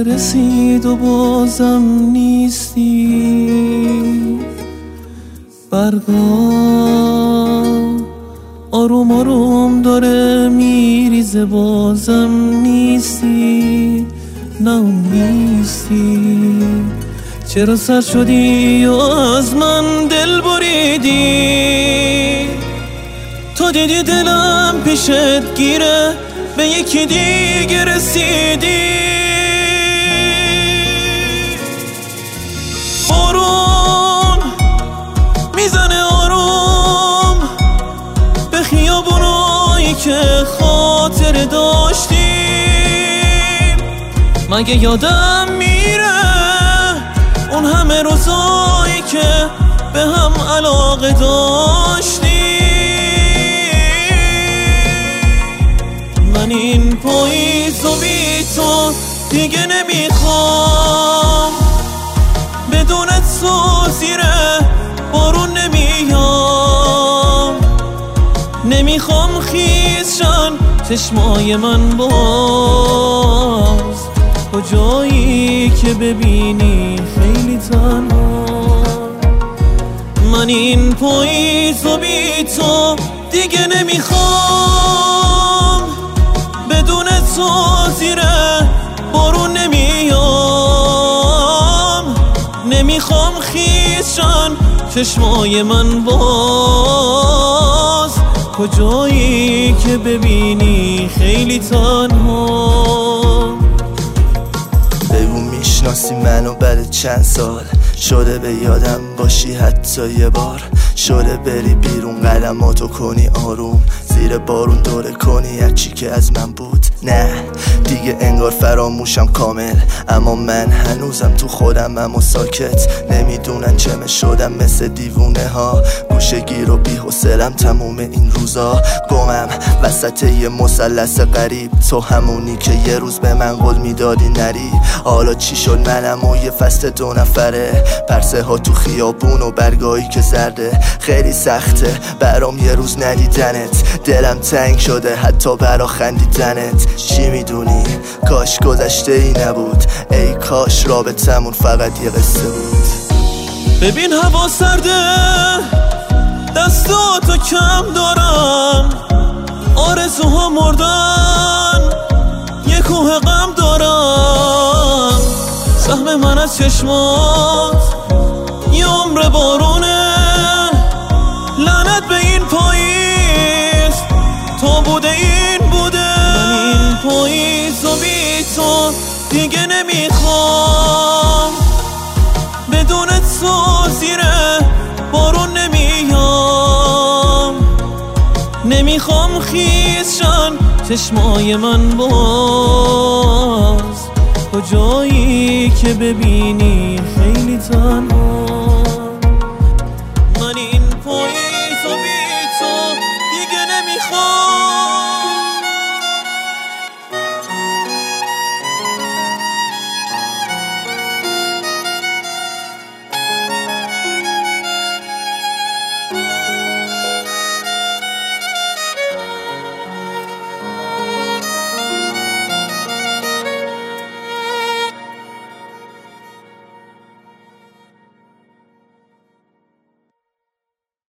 رسید و بازم نیستی. برگا آروم آروم داره میریزه بازم نیستی. نه نیستی. چرا سر شدی و از من دل بریدی؟ تو دیدی دلم پیشت گیره به یکی دیگه رسیدی. بارون میزنه آروم به خیابونایی که خاطر داشتیم. مگه یادم میره اون همه روزایی که به هم علاقه داشتیم؟ من این پاییز و بی تو دیگه نمیخوام. بدون تو زیر بارون نمیام. نمیخوام خیزشن چشمای من باز کجایی که ببینی خیلی تنها. من این پاییز و بی تو دیگه نمیخوام. بدون تو زیر بارون نمیام. نمیخوام خیزشن چشمای من باز کجایی که ببینی خیلی تنها. بگو میشناسی منو بعد چند سال؟ شده به یادم باشی حتی یه بار؟ شده بری بیرون قدماتو کنی آروم زیر بارون دوره کنی هرچی که از من بود؟ نه دیگه انگار فراموشم کامل. اما من هنوزم تو خودمم و ساکت نمیدونن چمه شدم مثل دیوونه ها. گوشه گیر و بی حوصله‌ام تموم این روزا. گمم وسط یه مثلث غریب. تو همونی که یه روز به من قول میدادی نری. حالا چی شد منم و یه فصل 2 نفره؟ پرسه ها تو خیابون و برگایی که زرده. خیلی سخته برام یه روز ندیدنت. دلم تنگ شده حتی برا خندیدنت. چی میدونی کاش گذشته ای نبود. ای کاش رابطمون فقط یه قصه بود. ببین هوا سرده دستاتو کم دارم. آرزوها مردن یه کوه غم دارم. سهم من از چشمات یه عمر بارونه. لعنت به این پاییز تو بوده این بوده. من این پاییز و بی تو دیگه نمیخوام. بدون تو زیر بارون نمیام. نمیخوام خیزشن چشمای من باز کجایی که ببینی خیلی تنها.